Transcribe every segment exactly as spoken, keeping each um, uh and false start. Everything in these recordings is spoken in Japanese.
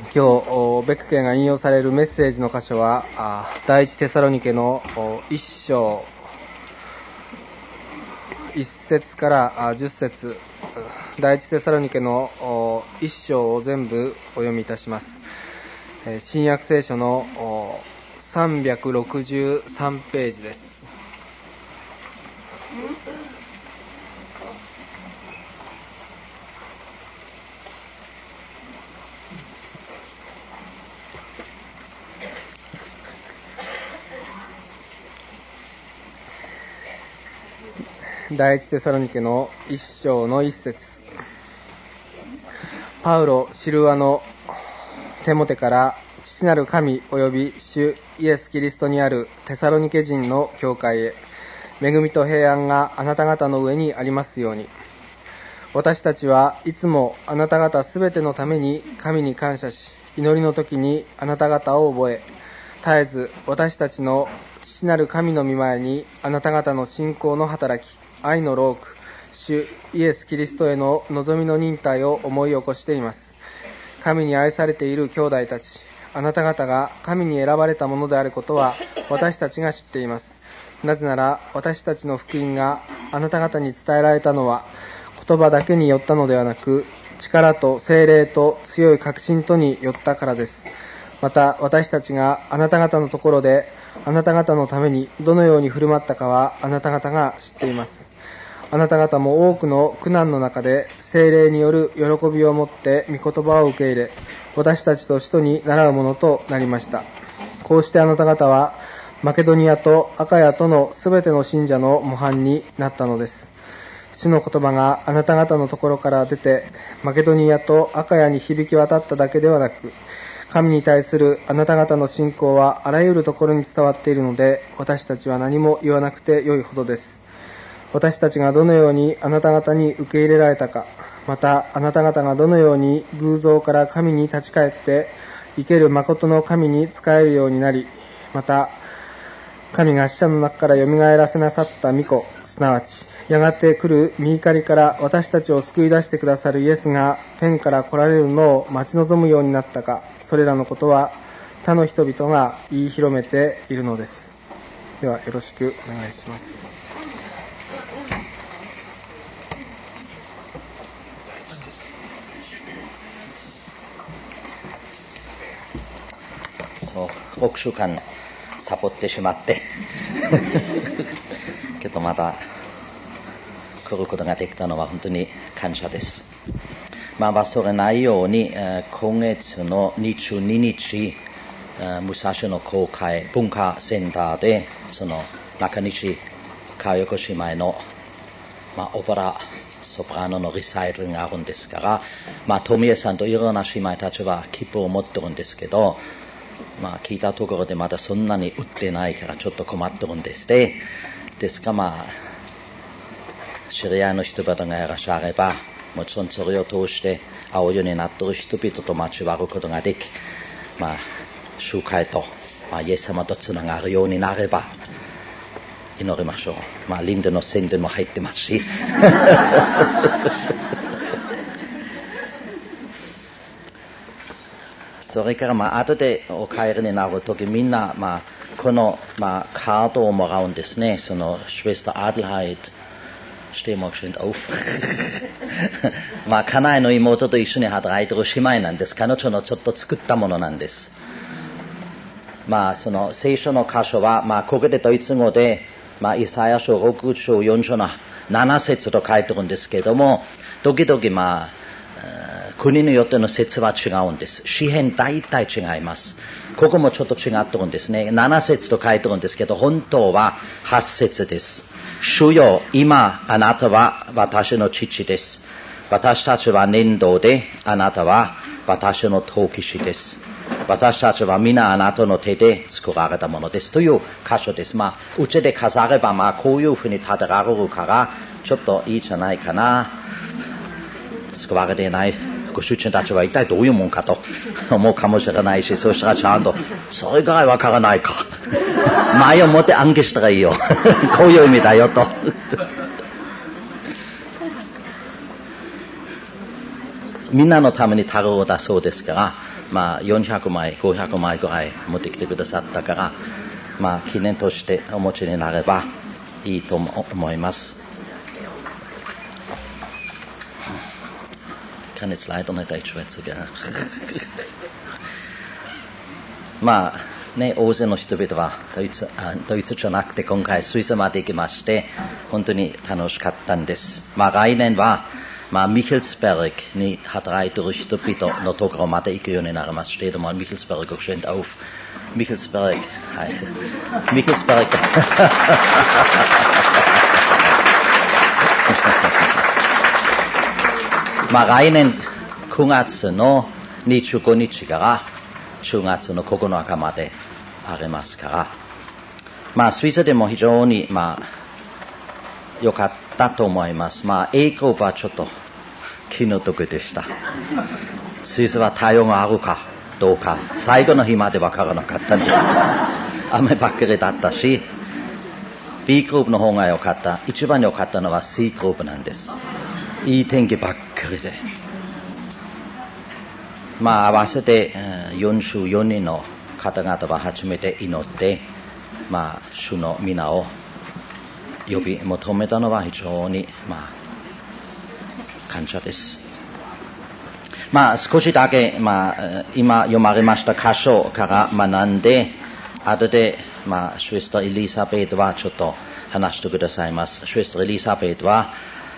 今日ベック家が引用されるメッセージの箇所は第一テサロニケの一章一節から十節、第一テサロニケの一章を全部お読みいたします。新約聖書のさんびゃくろくじゅうさんページです。第一テサロニケの一章の一節。パウロ、シルワのテモテから父なる神及び主イエス・キリストにあるテサロニケ人の教会へ、恵みと平安があなた方の上にありますように。私たちはいつもあなた方すべてのために神に感謝し、祈りの時にあなた方を覚え、絶えず私たちの父なる神の御前にあなた方の信仰の働き、愛の労苦、主イエス・キリストへの望みの忍耐を思い起こしています。神に愛されている兄弟たち、あなた方が神に選ばれたものであることは私たちが知っています。なぜなら私たちの福音があなた方に伝えられたのは言葉だけによったのではなく、力と聖霊と強い確信とによったからです。また私たちがあなた方のところであなた方のためにどのように振る舞ったかはあなた方が知っています。あなた方も多くの苦難の中で聖霊による喜びを持って御言葉を受け入れ、私たちと使徒に倣うものとなりました。こうしてあなた方はマケドニアとアカヤとのすべての信者の模範になったのです。主の言葉があなた方のところから出てマケドニアとアカヤに響き渡っただけではなく、神に対するあなた方の信仰はあらゆるところに伝わっているので、私たちは何も言わなくてよいほどです。私たちがどのようにあなた方に受け入れられたか、またあなた方がどのように偶像から神に立ち返って生ける誠の神に仕えるようになり、また神が死者の中からよみがえらせなさった御子、すなわちやがて来る御怒りから私たちを救い出してくださるイエスが天から来られるのを待ち望むようになったか、それらのことは他の人々が言い広めているのです。ではよろしくお願いします。 ろくしゅうかんサボってしまってけどまた来ることができたのは本当に感謝です。まあ忘れないように、えー、今月のにじゅうににち、えー、武蔵野公会文化センターでその中西川横姉妹の、まあ、オペラソプラノのリサイタルがあるんですから、まあ富江さんといろんな姉妹たちは切符を持ってるんですけど、まあ聞いたところでまだそんなに売ってないからちょっと困ってるんですね。ですからまあ知り合いの人々がいらっしゃれば、もちろんそれを通して会うようになっている人々と交わることができ、まあ集会と、まあ、イエス様とつながるようになれば祈りましょう。まあリンデの宣伝も入ってますしそれからまあ後でお帰りになるときみんなまあこのまあカードをもらうんですね。そのSchwester Adelheid steh mal schön auf まあ家内の妹と一緒に働いている姉妹なんです。彼女のちょっと作ったものなんです。まあその聖書の箇所はまあここでドイツ語でまあイサヤ書ろく章よん章のなな節と書いてるんですけれども、時々まあ国によっての説は違うんです。詩編大体違います。ここもちょっと違ってるんですね。なな節と書いてるんですけど、本当ははち節です。主よ、今あなたは私の父です。私たちは粘土で、あなたは私の陶器師です。私たちは皆あなたの手で作られたものです。という箇所です。まあ、うちで飾れば、まあ、こういうふうに立てられるから、ちょっといいじゃないかな。救われていないご主人たちは一体どういうもんかと思うかもしれないし、そうしたらちゃんとそれぐらいわからないか前をもって暗記したらいいよこういう意味だよとみんなのためにタロウだそうですから、 まあ、よんひゃくまい、ごひゃくまいぐらい持ってきてくださったから、まあ、記念としてお持ちになればいいと思います。Ich kann jetzt leider nicht Deutsch schwätzen, gell? まあね、大勢の人々はドイツ、あ、ドイツじゃなくて今回スイスまで行きまして本当に楽しかったんです。まあ来年はまあミヘルスベルクに働いている人々のところまで行くようになります。steht mal Michelsberg geschwind auf. Michelsberg, hi. Michelsberg. まあ来年くがつのにじゅうごにちからじゅうがつのここのかまでありますから、まあスイスでも非常にまあ良かったと思います。まあ A グループはちょっと気の毒でした。スイスは対応があるかどうか最後の日までわからなかったんです。雨ばっかりだったし、B グループの方が良かった。一番良かったのは C グループなんです。いい天気ばっかりで。まあ合わせてよんじゅうよにんの方々は初めて祈って、まあ主の皆を呼び求めたのは非常にまあ感謝です。まあ少しだけまあ今読まれました箇所から学んで、後でまあシュエスターエリザベートはちょっと話してくださいます。シュエスターエリザベートは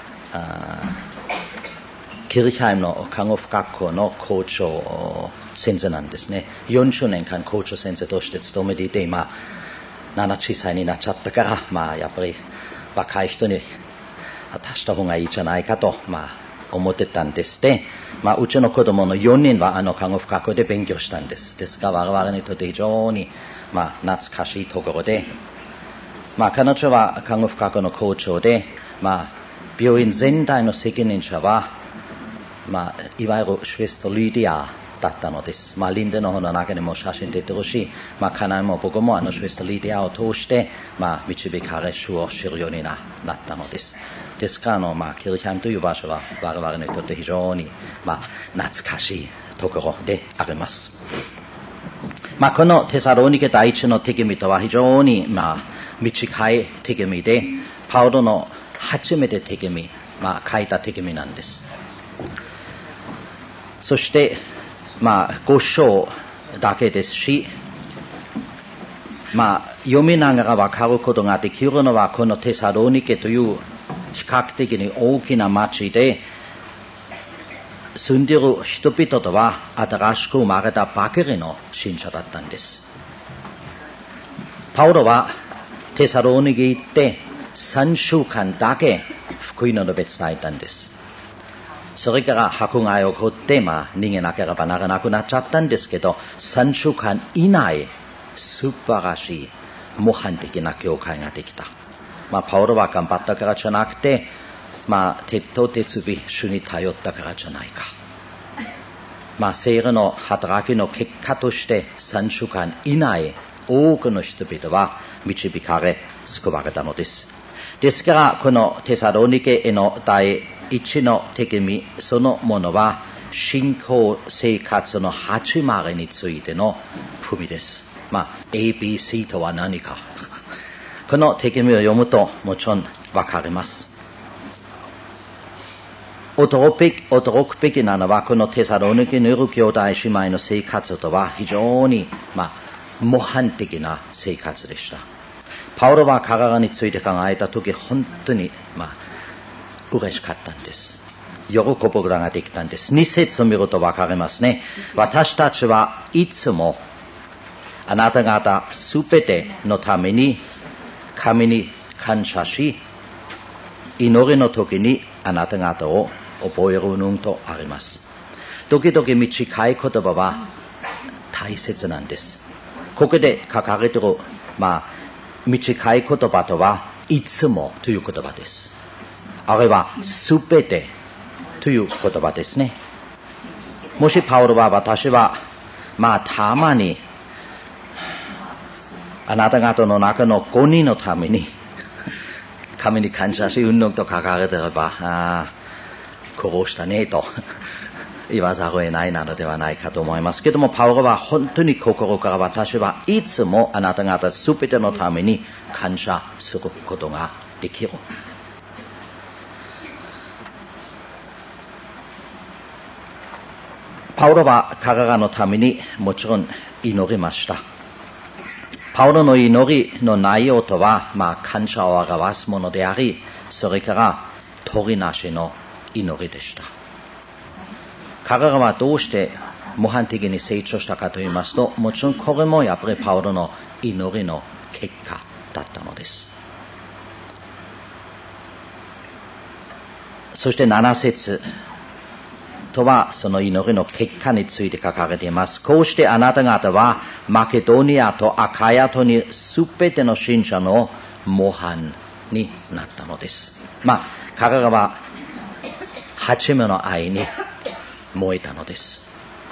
キルヒハイムの看護婦学校の校長先生なんですね。よんじゅうねんかん校長先生として勤めていて、今ななじゅっさいになっちゃったから、まあやっぱり若い人に渡した方がいいじゃないかとまあ思ってたんですで、まあうちの子供のよにんはあの看護婦学校で勉強したんです。ですが我々にとって非常にまあ懐かしいところで、まあ彼女は看護婦学校の校長で、まあ病院全体の責任者はまあいわゆるシュエスターリディアだったのです。まあリンデの方の中にも写真出てるし、まあ家内も僕もあのシュエスターリディアを通してまあ導かれ主を知るようになったのです。ですからあのまあキルヒハイムという場所は我々にとって非常にまあ懐かしいところであります。まあこのテサロニケ第一の手紙とは非常にまあ短い手紙で、パウロの初めて手紙まあ書いた手紙なんです。そしてまあご章だけですし、まあ読みながらわかることができるのはこのテサロニケという比較的に大きな町で住んでいる人々とは新しく生まれたばかりの信者だったんです。パウロはテサロニケ行ってさんしゅうかんだけ福音の述べ伝えたんです。それから迫害を起こって、まあ、逃げなければならなくなっちゃったんですけど、さんしゅうかん以内、素晴らしい模範的な教会ができた。まあ、パウロは頑張ったからじゃなくて、まあ、鉄頭鉄尾、主に頼ったからじゃないか。まあ、聖霊の働きの結果として、さんしゅうかん以内、多くの人々は導かれ、救われたのです。ですから、このテサロニケへの第一の手紙そのものは信仰生活の始まりについての文です。まあ エービーシー とは何かこの手紙を読むともちろんわかります。驚くべき、驚くべきなのはこのテサロニケにいる兄弟姉妹の生活とは非常にまあ模範的な生活でした。パウロは彼らについて考えたとき本当にまあ嬉しかったんです。喜ぶことができたんです。に節を見るとわかりますね。私たちはいつもあなた方すべてのために神に感謝し、祈りの時にあなた方を覚えるのとあります。時々短い言葉は大切なんです。ここで書かれている、まあ、短い言葉とはいつもという言葉です。あれはすべてという言葉ですね。もしパウロは私はまあたまにあなた方の中のごにんのために神に感謝しうんぬんと書かれてれば、ああ殺したねと言わざるを得ないなのではないかと思いますけども、パウロは本当に心から私はいつもあなた方すべてのために感謝することができる。パウロは彼らのためにもちろん祈りました。パウロの祈りの内容とは、まあ、感謝を表すものであり、それから取りなしの祈りでした。彼らはどうして模範的に成長したかと言いますと、もちろんこれもやっぱりパウロの祈りの結果だったのです。そしてなな節とはその祈りの結果について書かれています。こうしてあなた方はマケドニアとアカヤとにすべての信者の模範になったのです。まあ彼らは八名の愛に燃えたのです。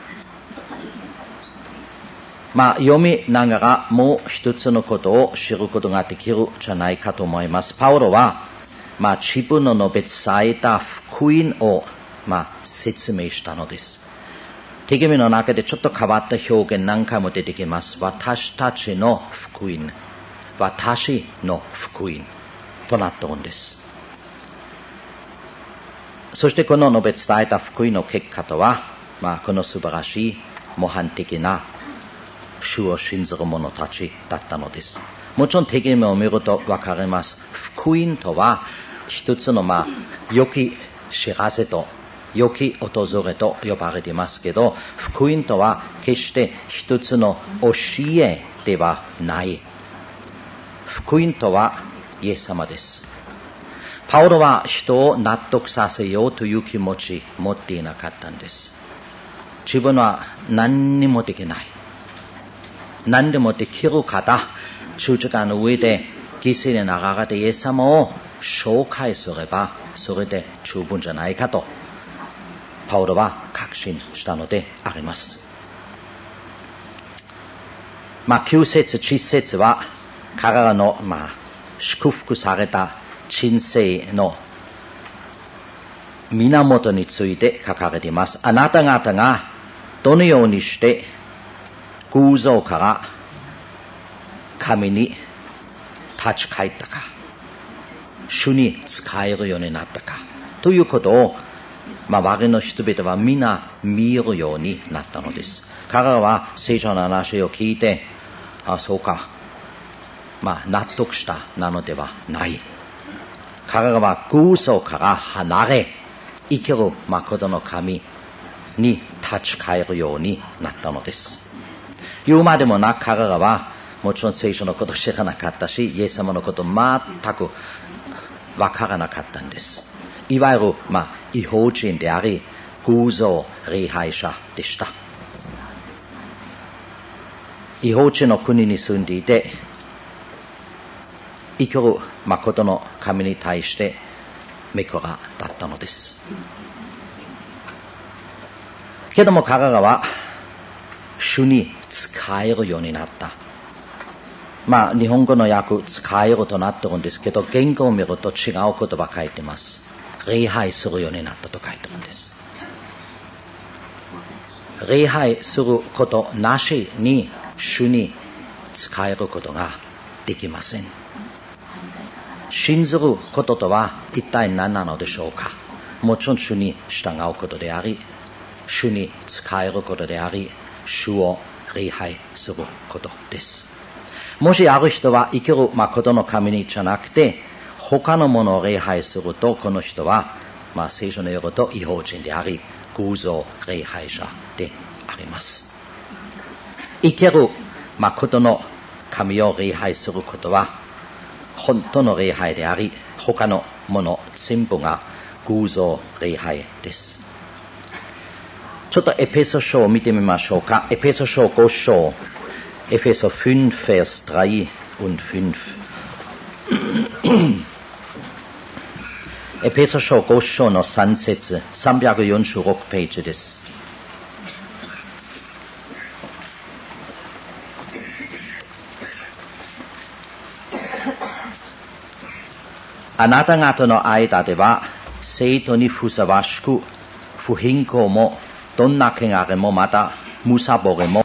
まあ読みながらもう一つのことを知ることができるじゃないかと思います。パウロはまあ自分の述べ伝えた福音をまあ説明したのです。手紙の中でちょっと変わった表現何回も出てきます。私たちの福音、私の福音となっているんです。そしてこの述べ伝えた福音の結果とは、まあこの素晴らしい模範的な主を信ずる者たちだったのです。もちろん手紙を見るとわかります。福音とは一つのまあ良き知らせと良き訪れと呼ばれていますけど、福音とは決して一つの教えではない。福音とはイエス様です。パウロは人を納得させようという気持ち持っていなかったんです。自分は何にもできない。何でもできる方、十字架の上で犠牲になられたイエス様を紹介すればそれで十分じゃないかとパウロは確信したのであります。まあきゅう節じゅっ節は彼らのまあ祝福された人生の源について書かれています。あなた方がどのようにして偶像から神に立ち返ったか、主に仕えるようになったかということを、まあ、我々の人々は皆見るようになったのです。彼らは聖書の話を聞いて、あ、そうか、まあ納得したなのではない。彼らは偶像から離れ、生きる誠の神に立ち返るようになったのです。言うまでもなく彼らはもちろん聖書のことを知らなかったし、イエス様のことを全くわからなかったんです。いわゆる、まあ、異邦人であり、偶像礼拝者でした。異邦人の国に住んでいて、生きる誠の神に対して目くらだったのです。けども彼らは主に仕えるようになった。まあ日本語の訳仕えるとなってるんですけど、原語を見ると違う言葉書いてます。礼拝するようになったと書いてるんです。礼拝することなしに主に仕えることができません。信ずることとは一体何なのでしょうか。もちろん主に従うことであり、主に仕えることであり、主を礼拝することです。もしある人は生きる誠の神にじゃなくて他のものを礼拝すると、この人は、まあ、聖書によると異邦人であり、偶像礼拝者であります。生きる誠の神を礼拝することは本当の礼拝であり、他のもの全部が偶像礼拝です。ちょっとエペソ書を見てみましょうか。エペソ書ご章、エペソフンフェスさん und フンエペソ書ご章のさん節、さんびゃくよんじゅうろくページです。あなた方の間では生徒にふさわしく不貧困もどんな汚れもまた、むさぼれも